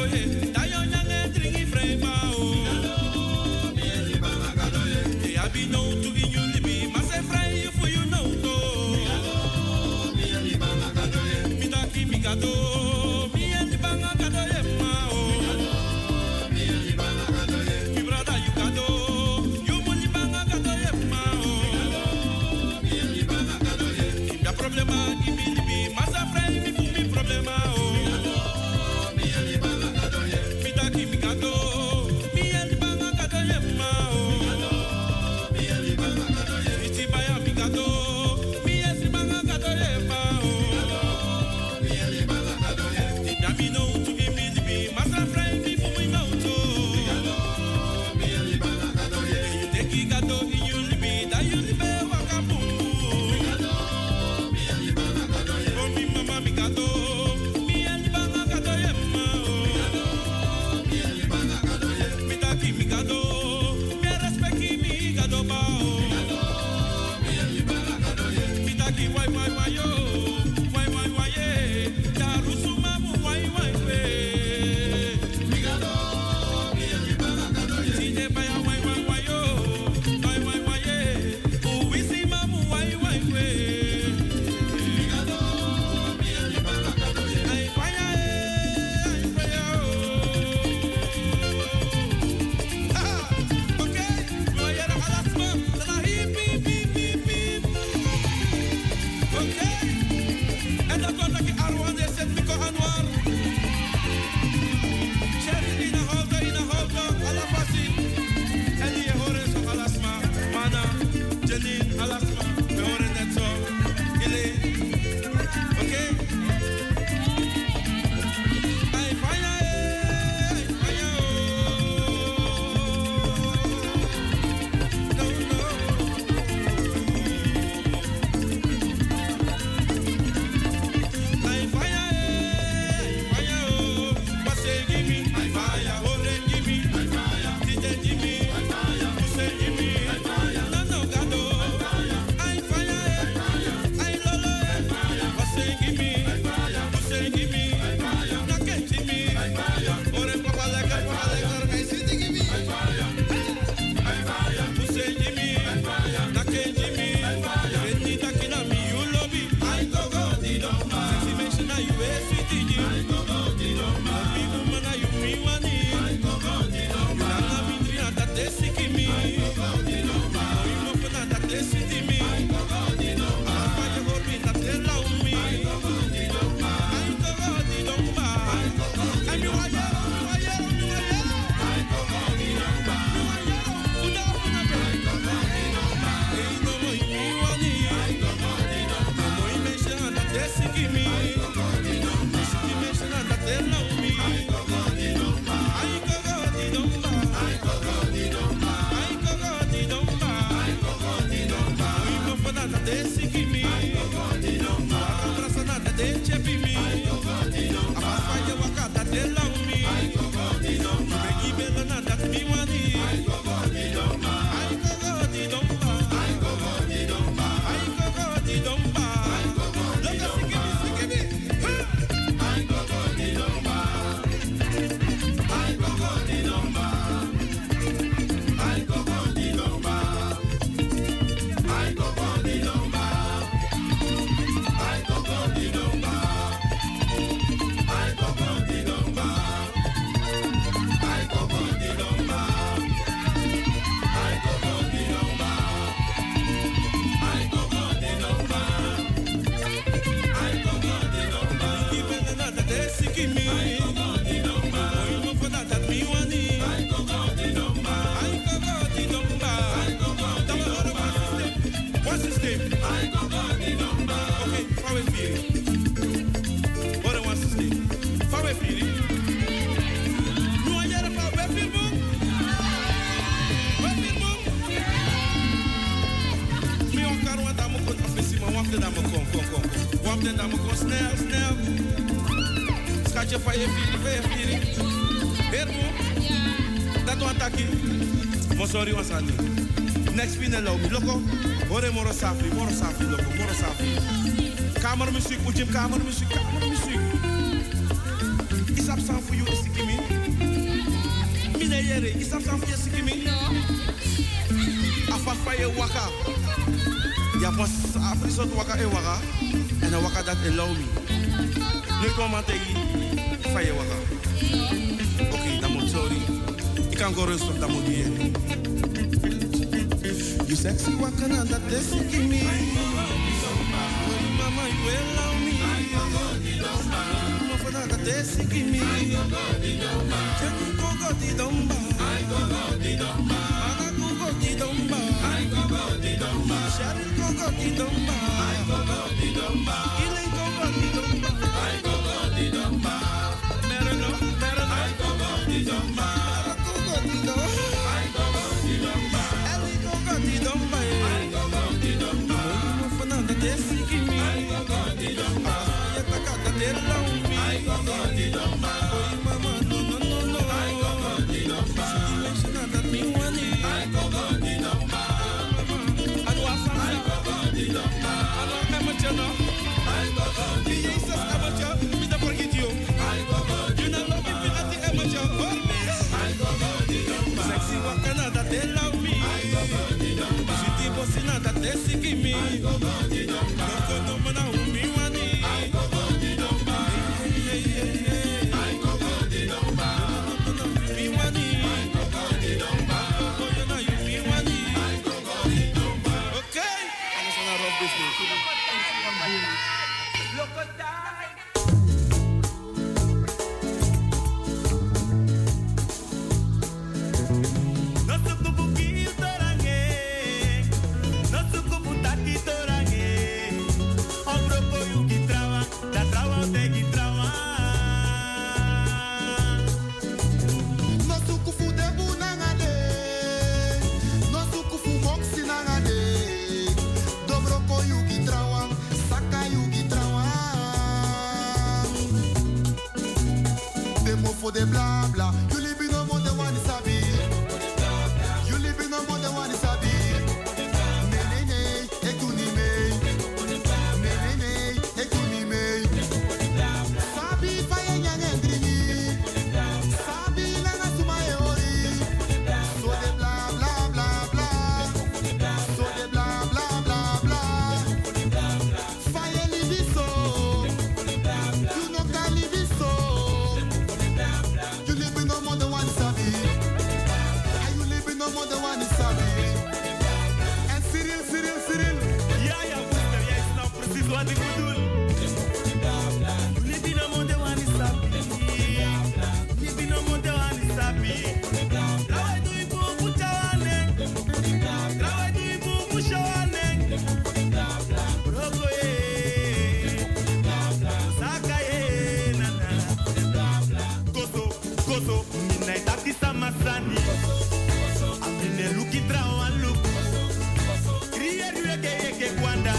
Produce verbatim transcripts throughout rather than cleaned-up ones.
Next pin en lobby, loco. Hoor moro safi, moro safi, loco, moro safi. Kamermuziek, moet je kamermuziek, kamermuziek. Is isap san for you isikimi. Mine yere, isap san for you isikimi. No. Afa faye waka. Ja pas afri sot waka e waka. En een waka dat allow me. Nu kom aan tegen faye waka. Oké, okay, dan moet sorry. Ik kan go rustig, dan moet je. You sexy waka na dat isikimi. Mama, you will love me. That is give me. I go go di domba. I go go di domba. I go go di domba. I go go di domba. I go go di domba. Shari go go di domba. I go go di domba. Ile go go di domba. I go go di domba. Merno, merno. I go go di domba. I go go di domba. I go go di domba. Eli go go di domba. I go go di domba. Mo fana da desi give me. I go go di domba. Ya takata de la. I go go di domba. Oh mama, no no no no. I go go di domba. She mention that me want it. I go go di domba. I do a song. I go go di domba. I don't amateur no. I go go di domba. Jesus amateur, me da forget you. I go go di domba. You know love me at the amateur for me. I go go di domba. Sexy wakana that they love me. I go go di domba. She di bossina that they seek me. I go go di domba. No no no no me want it. I go go di domba. For the blah blah, you live in no more than one is happy. You live in no more than one is happy. Ne ne ne, ekuni me. Ne ne ne, ekuni me. Sabi faye nyane ndrini. Sabi langa sumaye ori. So the blah blah blah blah. So the blah blah blah blah. Faye live so. You no can live so. Wat ik bedoel. Libi no more de one is happy. Libi no more de one is happy. Trawai tu ibu puchawane. Trawai tu ibu pushawane. Roko ye. Saka ye nana. Koso, koso. Mina itaki samasani. Amine luki trawa luku. Kriye ruye ke eke kwanda.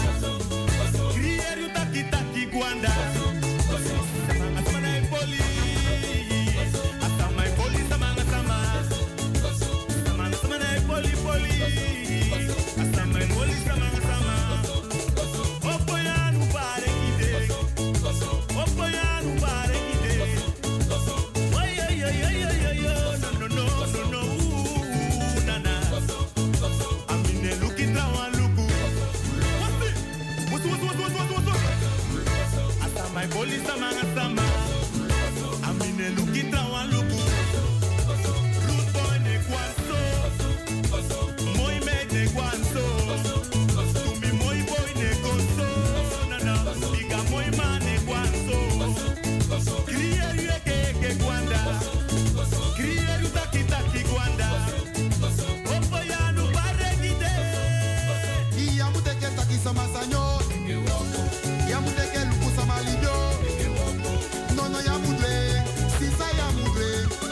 Taki Gwanda, Samanga Samana Poli, Asama Poli Samanga Sama, Samanga Samana Poli Poli, Asama Poli Samanga Sama, Opoyanu Bare Kide, Opoyanu Bare Kide, Oy oy oy oy oy oy, no no no no no, nana, Amine Luki Trawa Luku, what's it? What's what what what what what? My police amanga sama, amine luki trawa luku. Root boy ne kwanso, moi me ne kwanso. Tumi moi boy ne konso, nana. Biga moi man ne kwanso. Kriye yu eke eke gwanda, kriye yu taki taki gwanda. Opo ya nu paregide. Iya muteke taki sama sanyo. Ya muteke luku sama libyo. No no ya mudwe, sisa ya mudwe.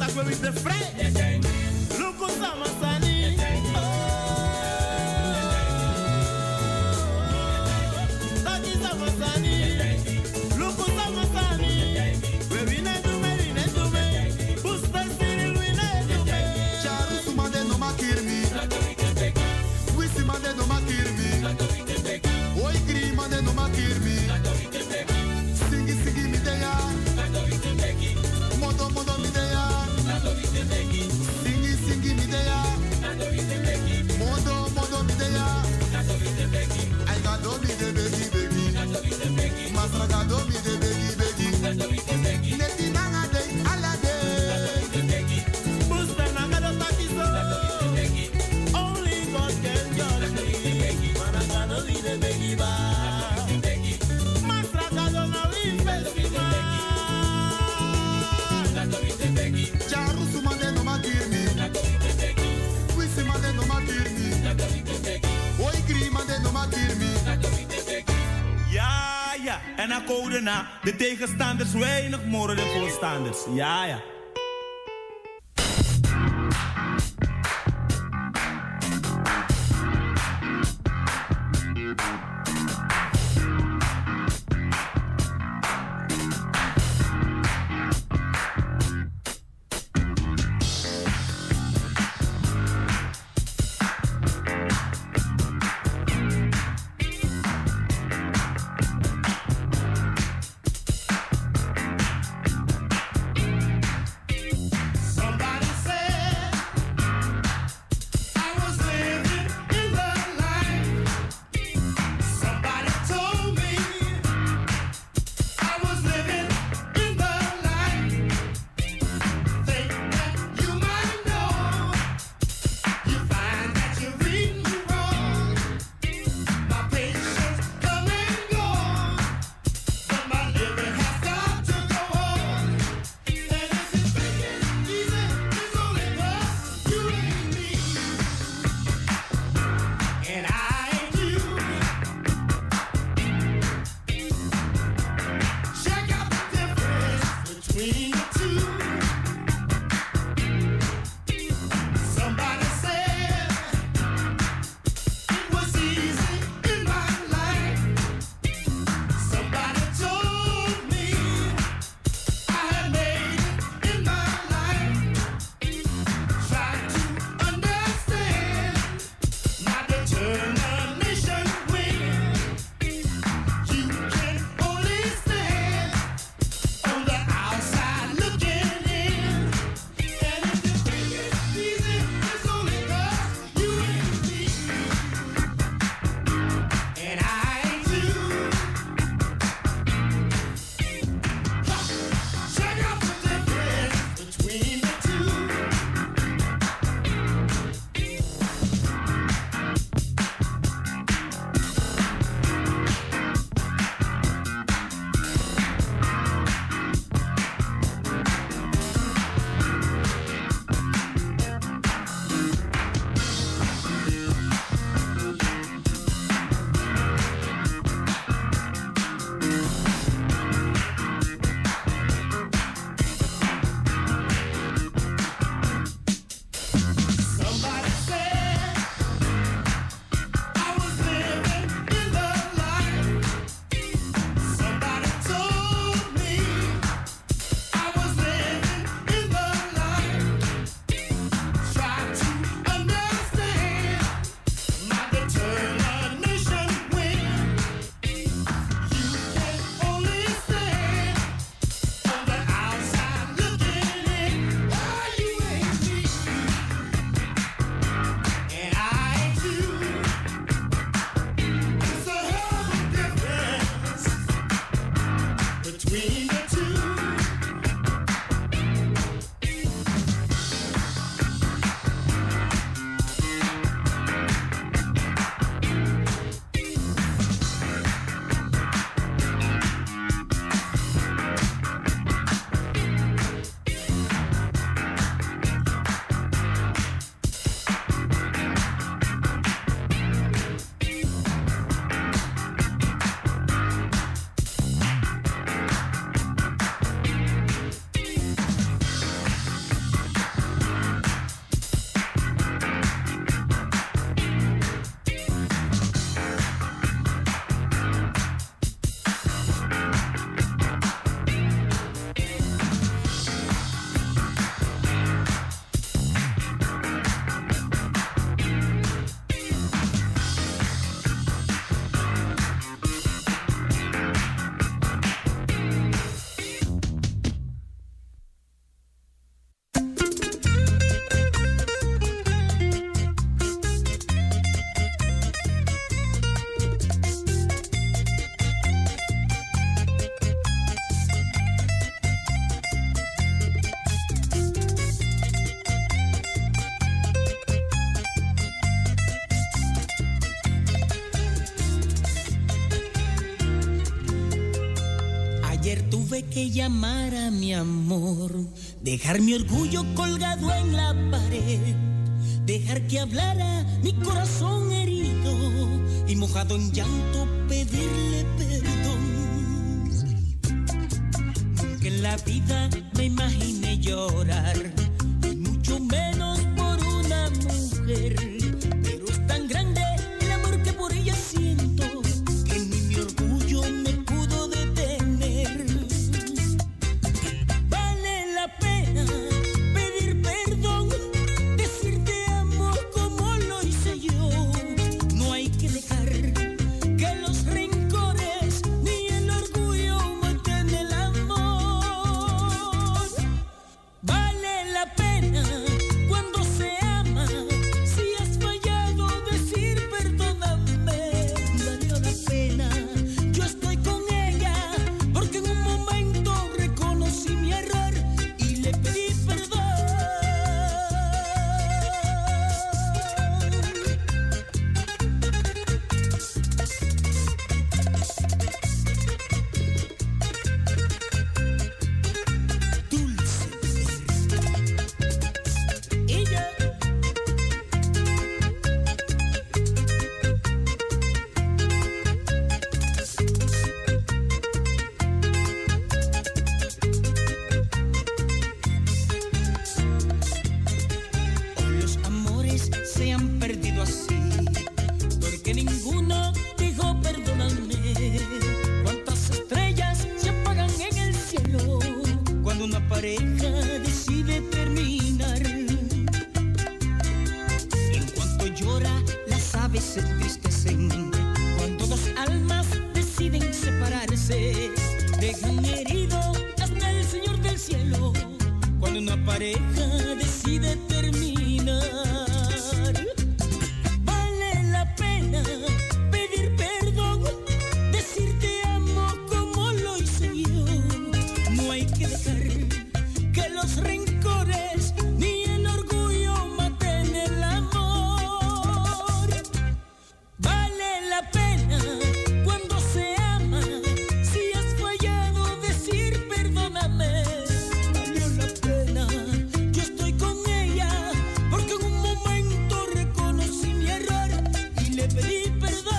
Mas we with the friend. Look at Samasani. That is Samasani. Look at Samasani. We win it to me, win it to me. Booster Cyril, win it to me. Charu sumade no makirmi. Wisi made no makirmi. Oi gri made no makirmi. Singi singi mi deya. Modo modo mi deya. Singi singi mi deya. Modo modo mi deya. I got do mi de begi begi. Masra got do mi de begi begi. Neti nanga de ala de. Booster nanga do takiso. Only God can judge me. Managano vi de begi ba. Masragado na vi festival. Charu sumade no makirmi. Wisi made no makirmi. Oi gri made no makirmi. Ja, ja. En dan code na. De tegenstanders weinig moren de voorstanders. Ja, ja. Ayer tuve que llamar a mi amor, dejar mi orgullo colgado en la pared, dejar que hablara mi corazón herido y mojado en llanto pedirle perdón. Nunca en la vida me imaginé llorar, y mucho menos por una mujer, pero es tan grande el amor que por ella siento que ni mi orgullo me pudo detener. Vale la pena pedir perdón, decir te amo como lo hice yo. No hay que dejar que los rencores ni el orgullo maten el amor. Vale la pena cuando se ama, si has fallado decir perdóname. Valió la pena, yo estoy con ella, porque en un momento reconocí mi error y le pedí perdón. Dulce ella. Hoy los amores se han perdido así, porque ninguno dijo perdóname. Cuántas estrellas se apagan en el cielo cuando una pareja decide terminar. En cuanto llora, las aves se entristecen. Cuando dos almas deciden separarse, dejan herido hasta el Señor del cielo. Cuando una pareja decide terminar, vale la pena pedir perdón, decir te amo como lo hice yo. No hay que dejar que los rencores ni el orgullo maten el amor. Vale la pena cuando se ama, si has fallado decir perdóname. Valió la pena, yo estoy con ella, porque en un momento reconocí mi error y le pedí perdón.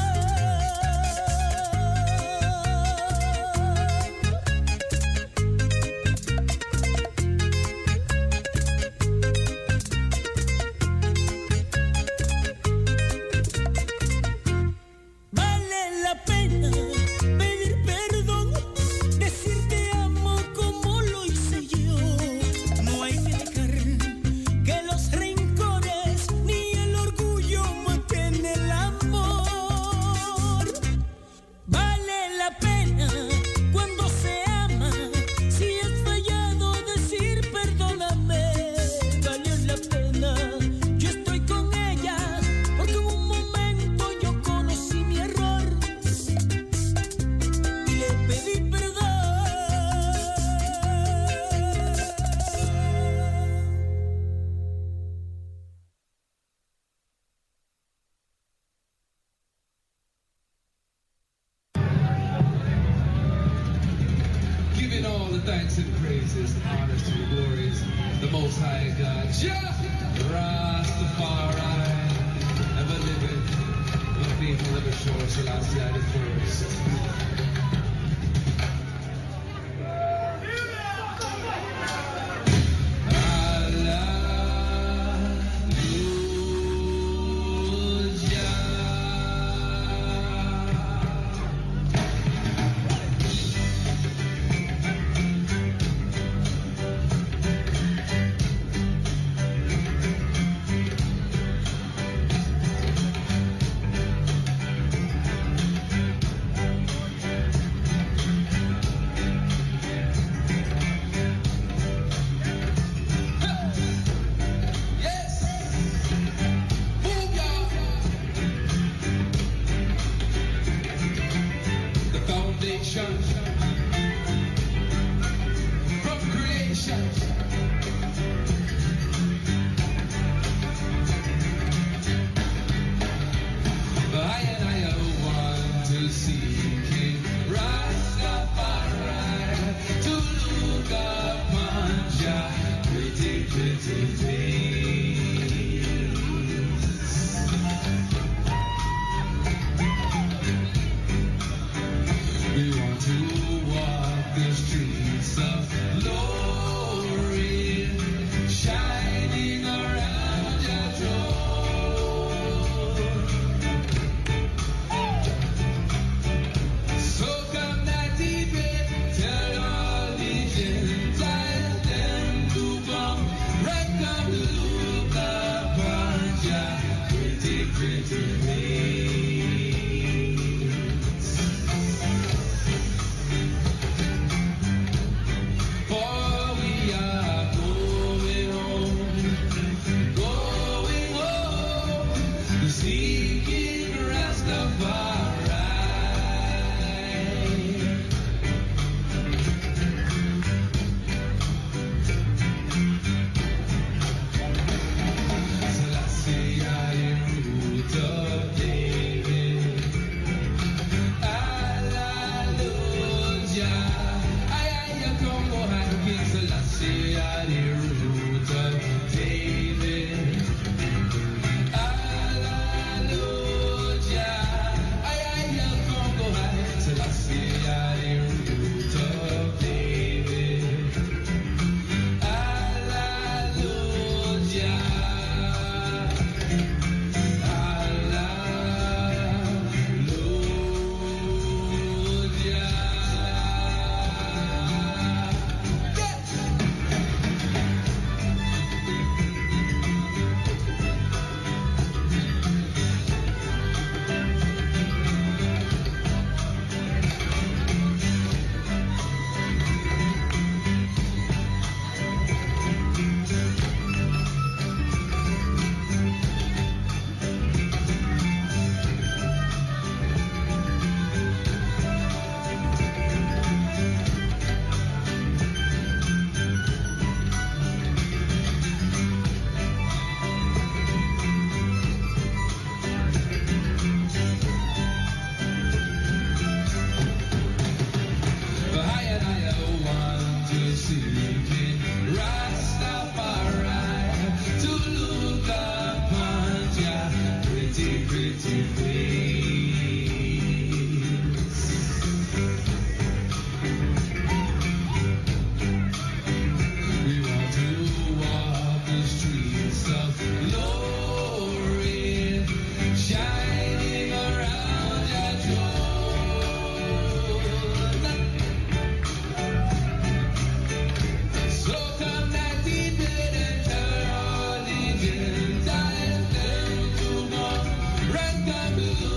Vale la pena pedir perdón, decir te amo como lo hice yo. No hay que dejar que los rencores ni el orgullo maten el amor. Vale la pena cuando se ama, si has fallado decir perdóname. Valió la pena, yo estoy con ella, porque en un momento yo conocí mi error y le pedí perdón. Giving all the thanks and praises, honors to the glories, the Most High God, Jah Rastafari, ever living, the people of the shore, Selassie the first.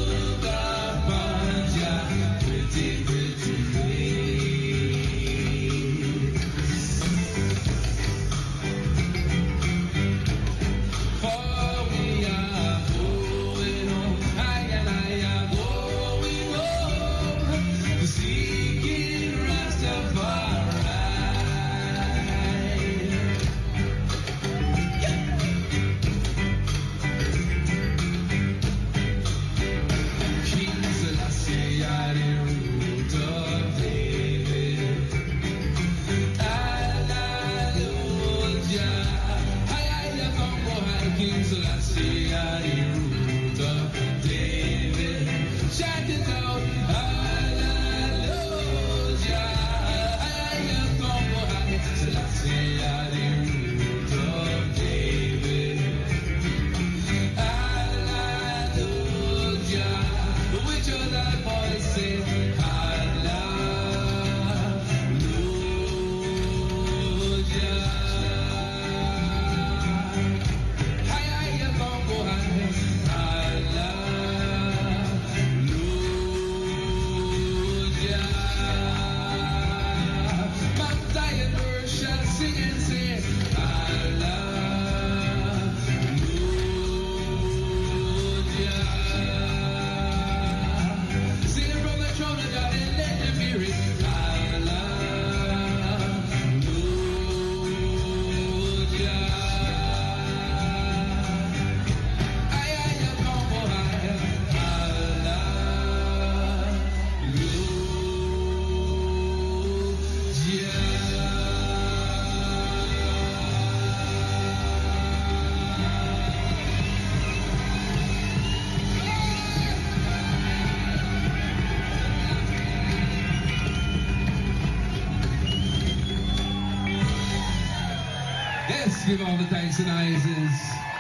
Give all the thanks and Isaacs.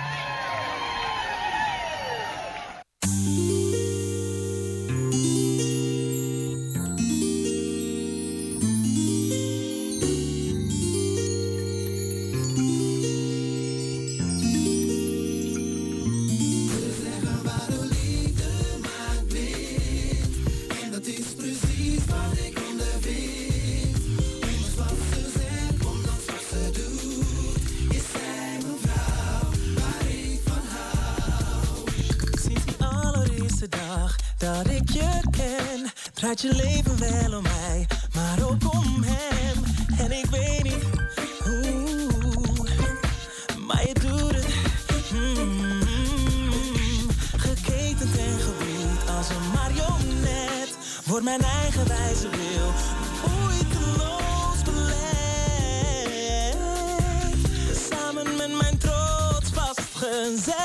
Draait je leven wel om mij, maar ook om hem. En ik weet niet hoe, maar je doet het. Mm-hmm. Geketend en geboeid als een marionet. Wordt mijn eigen wijze wil moeiteloos belegd. Samen met mijn trots vastgezet.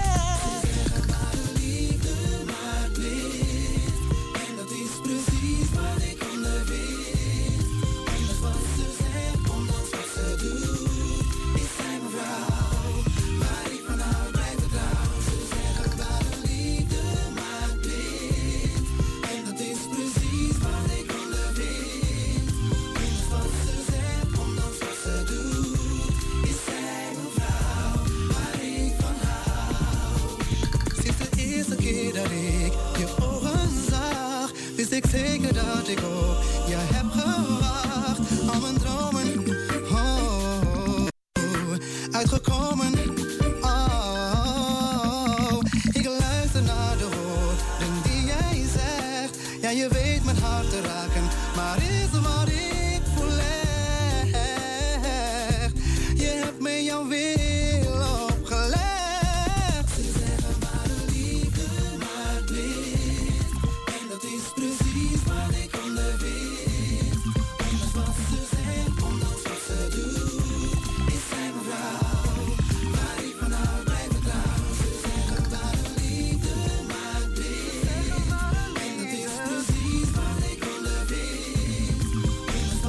Ik zeker dat ik op je heb gewacht. Al mijn dromen, oh, uitgekomen, oh. Ik luister naar de woorden die jij zegt. Ja, je weet mijn hart te raken, maar is wat ik voel echt. Je hebt me jouw wil opgelegd. Ze zeggen maar de liefde maar blind. En dat is precies wat ik ondervind. Ondanks wat ze zegt, ondanks wat ze doet, is zij mijn vrouw. Waar ik van hou, blijf vertrouwen. Ze zeggen maar de liefde maar blind. En dat is precies wat ik ondervind. Ondanks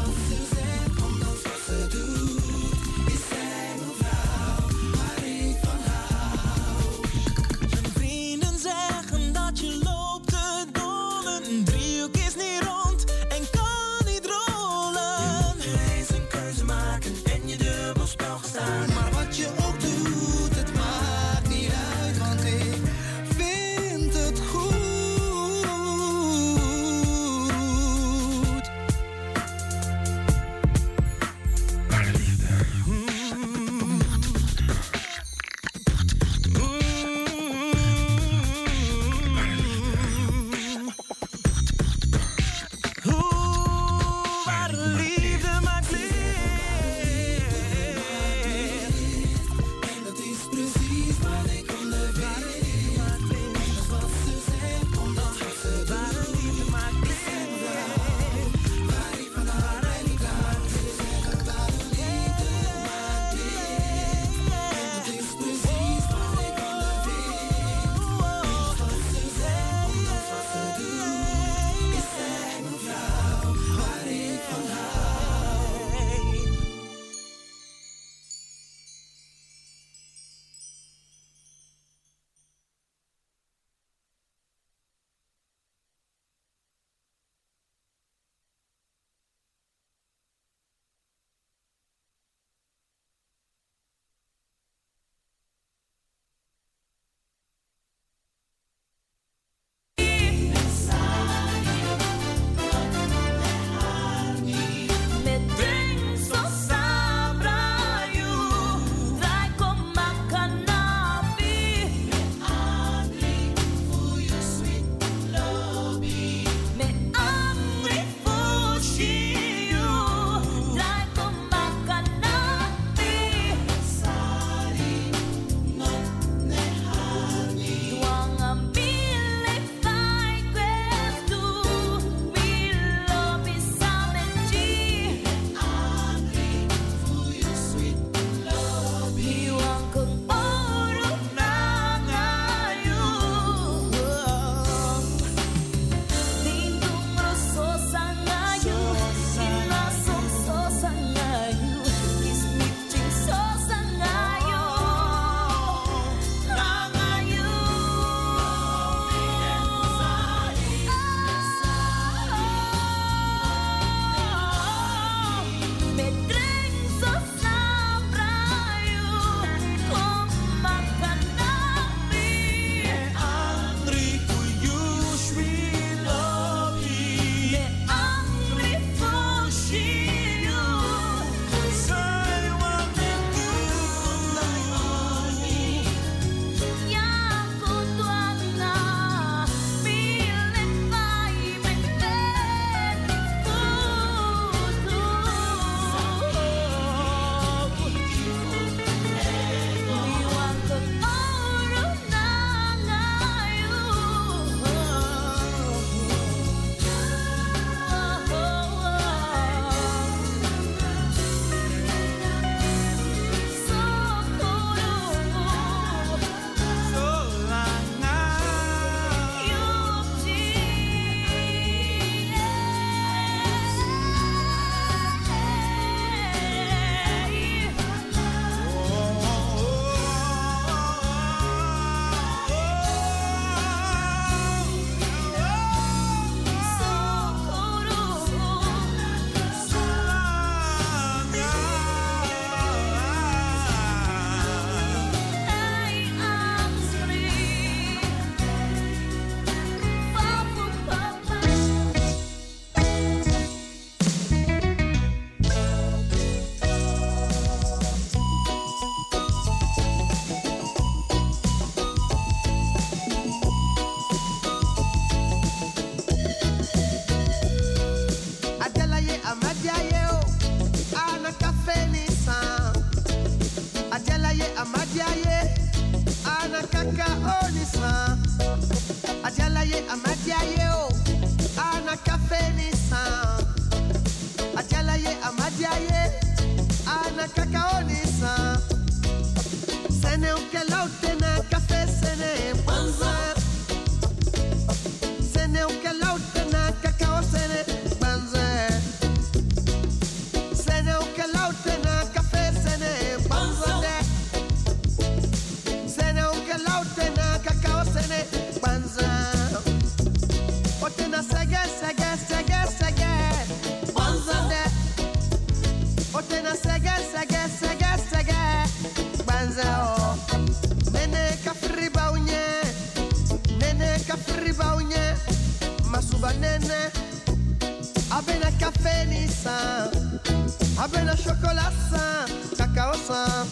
sege, sege, sege, sege. Banzande. Otena sege, sege, sege, sege. Banza o. Nene kafri baunye. Nene kafri baunye. Masuba nene. Abena café Nissan. Abena chocolat sans. Cacao sans.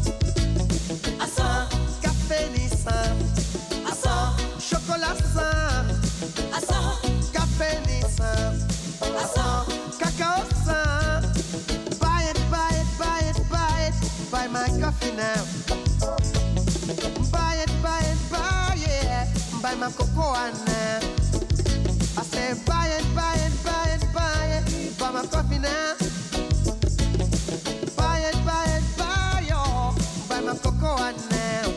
Assa. Café Nissan. Assa. Chocolat sans. Assa. Café Nissan. Assa. Cacao sans. Buy it, buy it, buy it, buy it. Buy my coffee now. Buy it, buy it, buy it. Buy my cocoa now. I say buy it, buy it, buy it, buy it. Buy my coffee now. Buy it, buy it, buy it. Buy my cocoa now.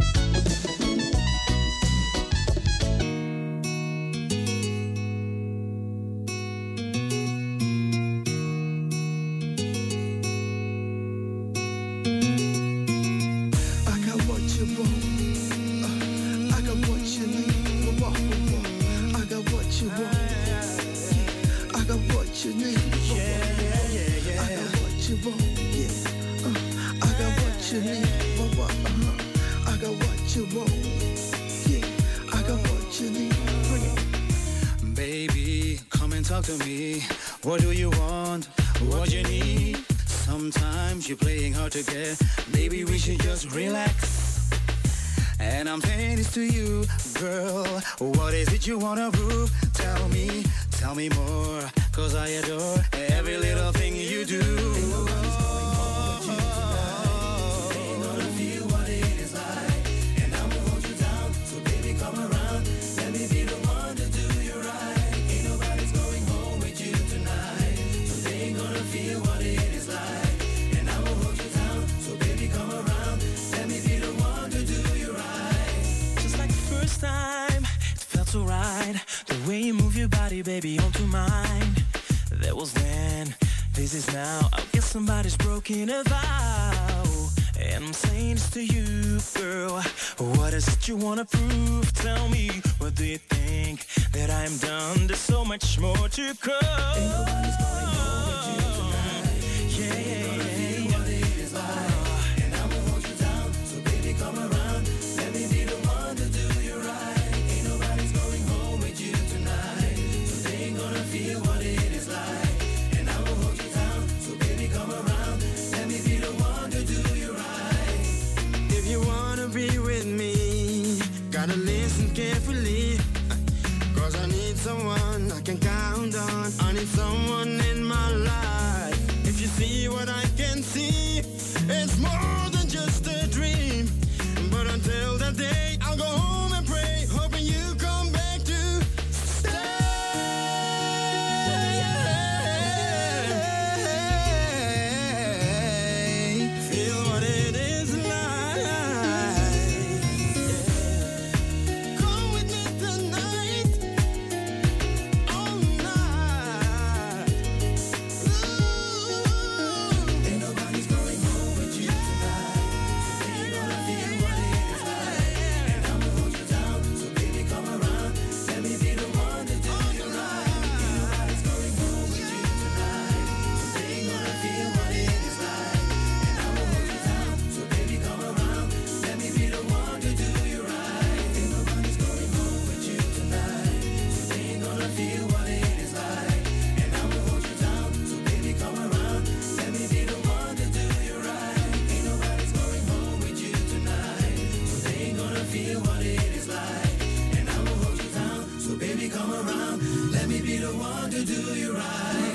Talk to me, what do you want, what you need? Sometimes you're playing hard to get, maybe we should just relax. And I'm saying this to you, girl, what is it you wanna prove? Tell me, tell me more, cause I adore every little thing you do. Ain't nobody's going home with you tonight, so they ain't gonna feel what it is like. And I'ma hold you down, so baby come around, let me be the one to do you right. Ain't nobody's going home with you tonight, so they ain't gonna feel what it is like. And I'ma hold you down, so baby come around, let me be the one to do you right. Just like the first time, it felt so right. The way you move your body, baby, onto mine. That was then, this is now. I guess somebody's broken a vow. And I'm saying this to you, girl. What is it you wanna prove? Tell me, what do you think? That I'm done, there's so much more to come. Ain't nobody's going home with you tonight. Yeah, yeah, yeah. Feel what it is like. And I'ma hold you down, so baby come around. Let me be the one to do you right. Ain't nobody's going home with you tonight, so they ain't gonna feel what it is like. And I'ma hold you down, so baby come around. Let me be the one to do you right. If you wanna be with me, gotta listen carefully, cause I need someone I can count on. I need someone in my life. If you see what I can see, it's more than just a dream. But until that day, I'll go home and pray, hoping you come back to stay. Feel what it is like. Come with me tonight, all night. Ooh. Ain't nobody's going home with you tonight, so they ain't gonna feel what it is like. And I'ma hold you down, so baby come around. Let me be the one to do you right. Ain't nobody's going home with you tonight, so they ain't gonna feel what it is like. And I'ma hold you down, so baby come around. Let me be the one to do you right. Ain't nobody's going home with you tonight, so they ain't gonna feel what it is like. And I'ma hold you down, so baby come around. Let me be the one to do you right. Ain't nobody's going home with you tonight, so they ain't gonna feel what it is like. And I'ma hold you down, so baby come around. Let me be the one to do you right.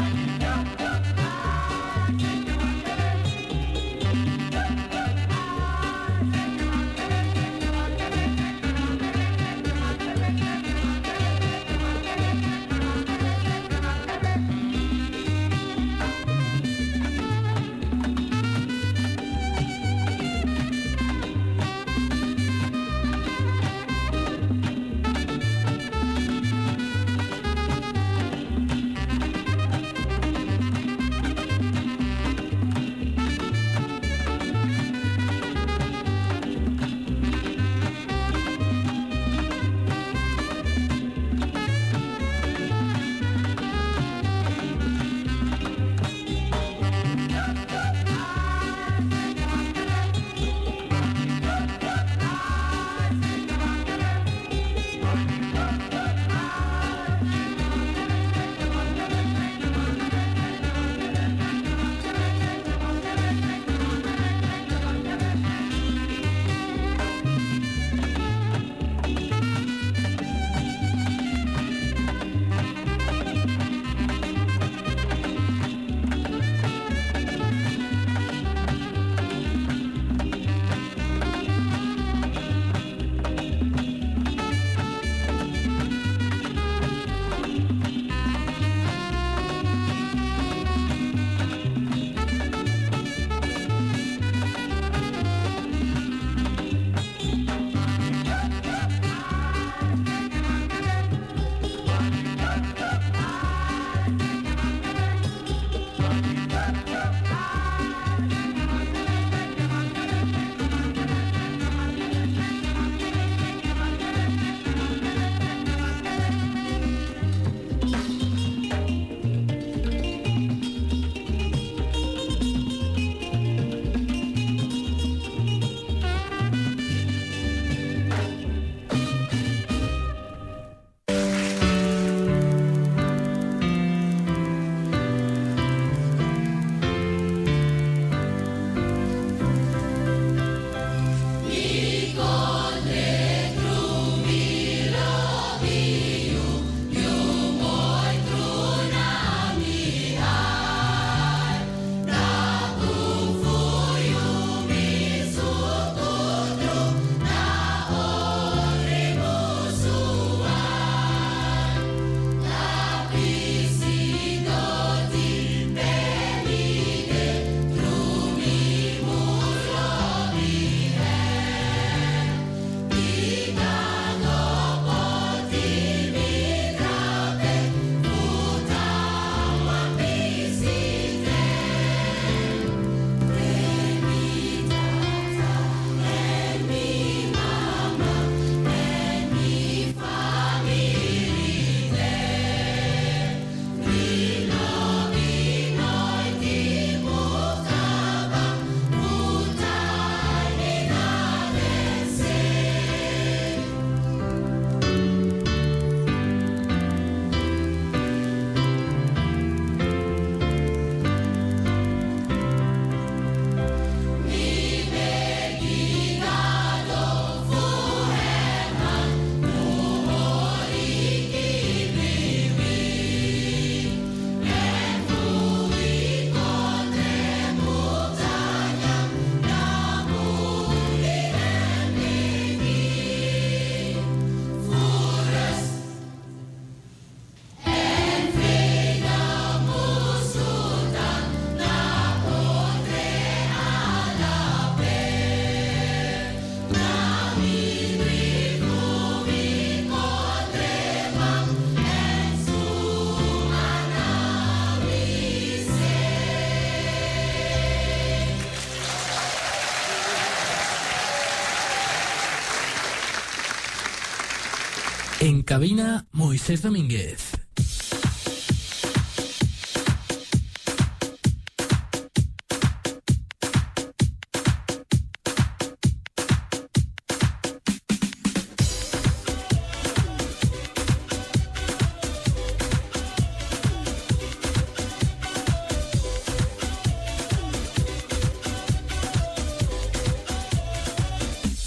En cabina, Moisés Domínguez.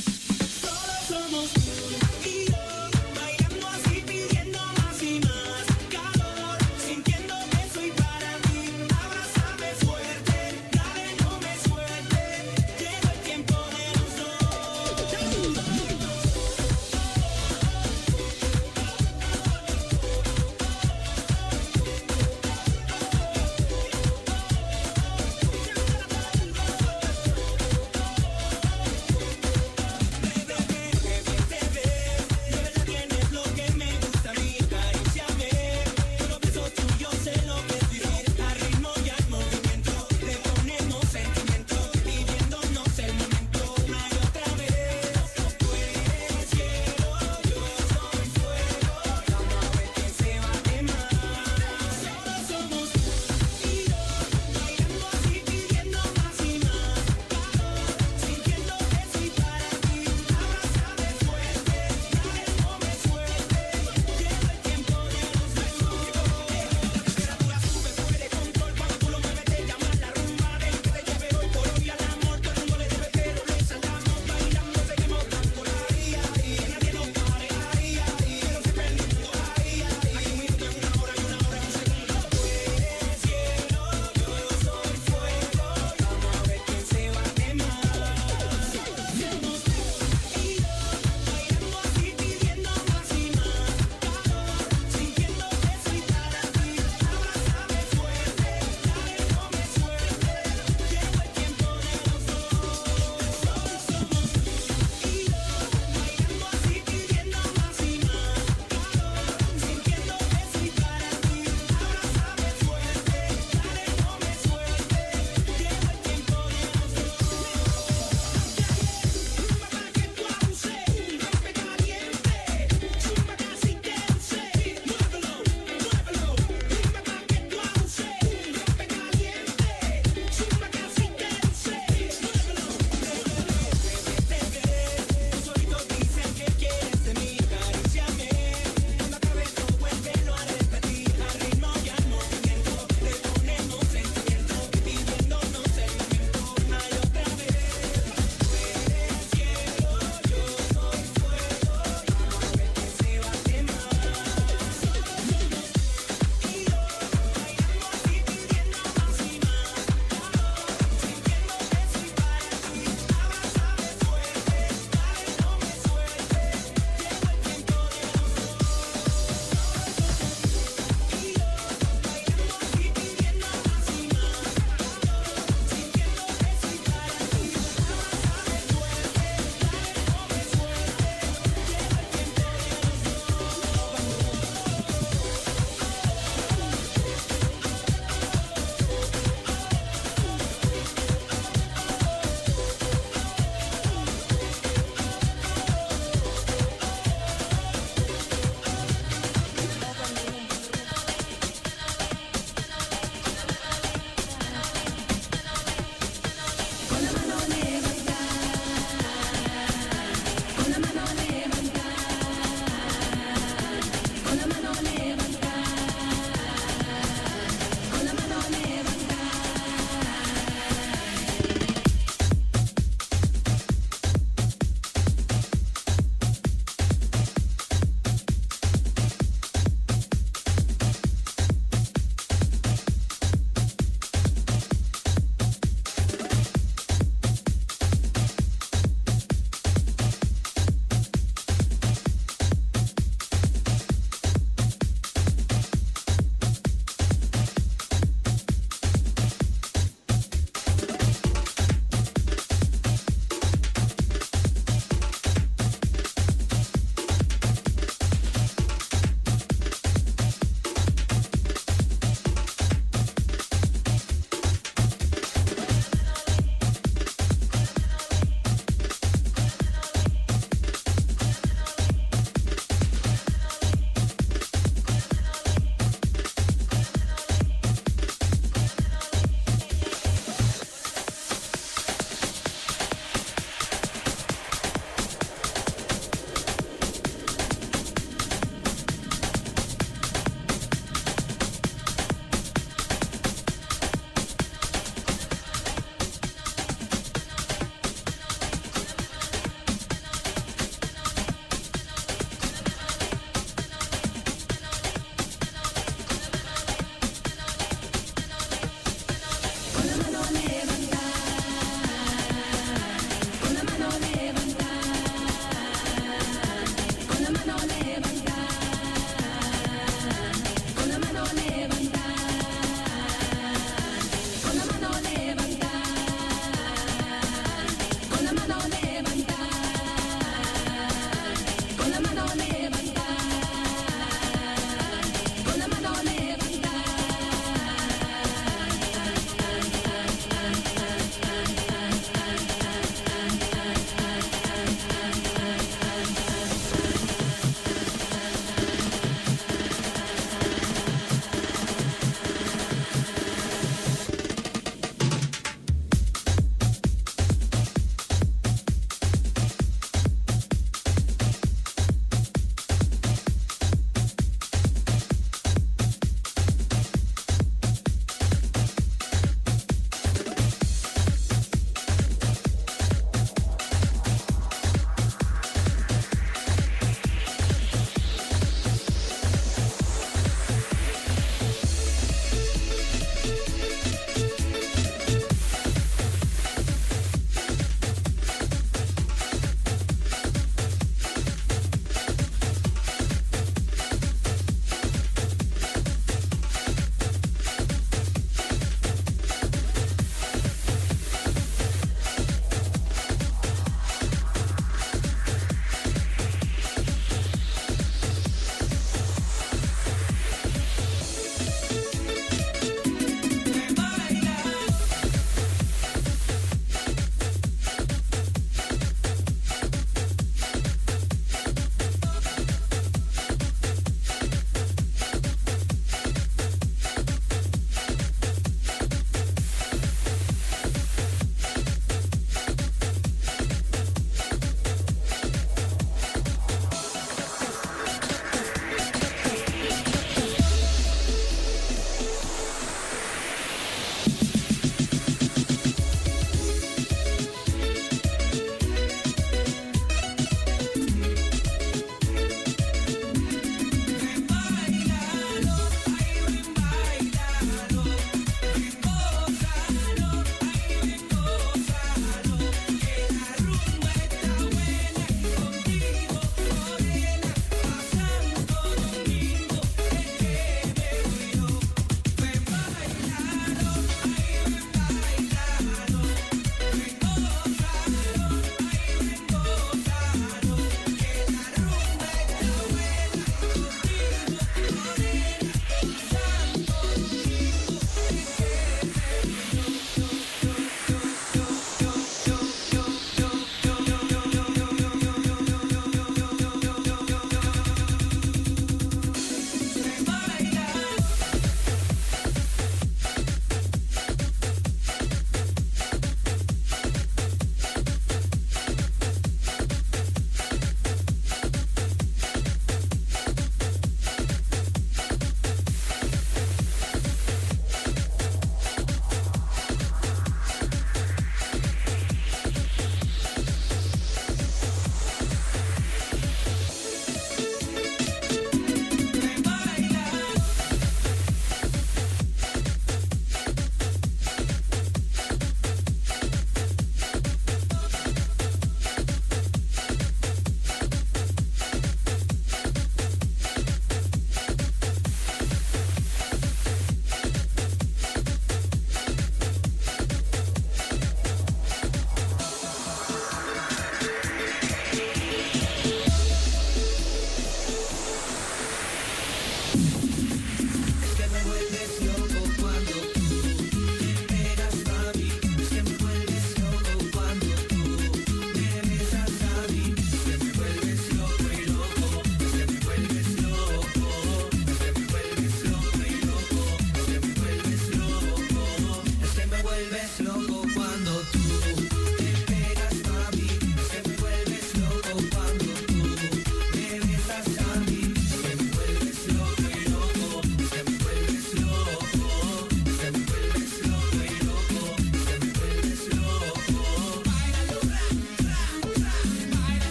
Somos tú y yo, bailando así, pidiendo más y más.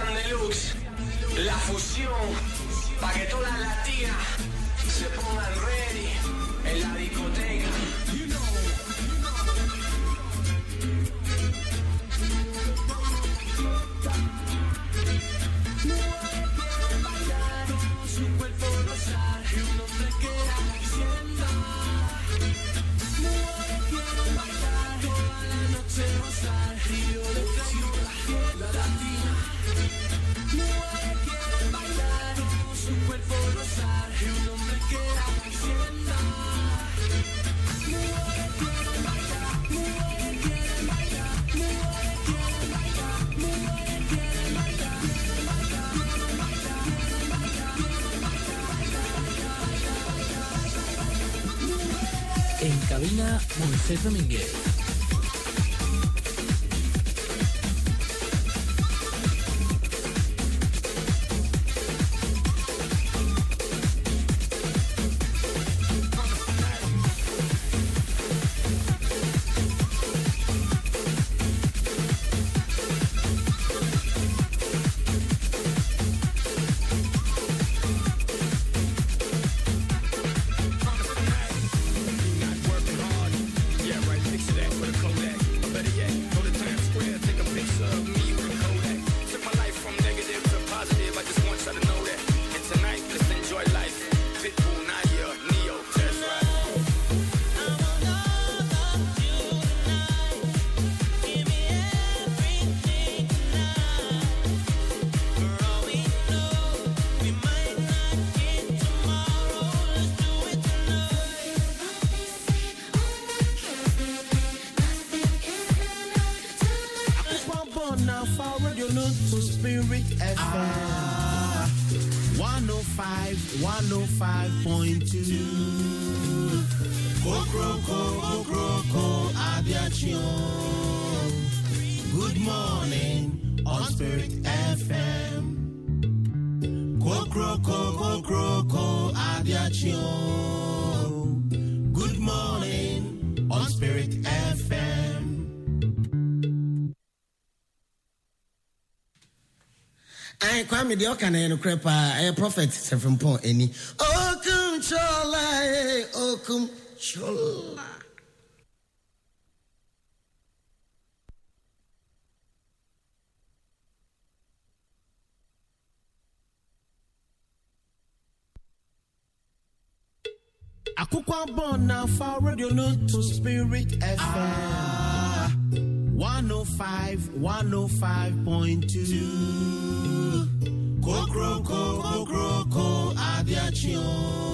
Cristian Deluxe, la fusión, para que todas las latinas se pongan ready en la discoteca. You know. Su cuerpo rozar y un hombre que hacienda. Mujeres quieren bailar, toda la noche gozar. Río de Janeiro, la latina. Mujeres quieren bailar, su cuerpo rozar y un hombre que hacienda. Mujeres quieren bailar, mujeres quieren bailar, mujeres quieren bailar, mujeres quieren bailar, quieren bailar, quieren bailar, quieren bailar, quieren bailar. En cabina, Moisés Domínguez. one oh five point two. Kokroko, Kokroko, Abiation. Good morning on Spirit F M. Kokroko, Kokroko, Abiation. Good morning on Spirit F M. I kwame de okana no krepa a prophet from Pon any okum chola okum chola Akukwa bona for radio no to Spirit F M one oh five point two. Kokroko, Kokroko, Abiation.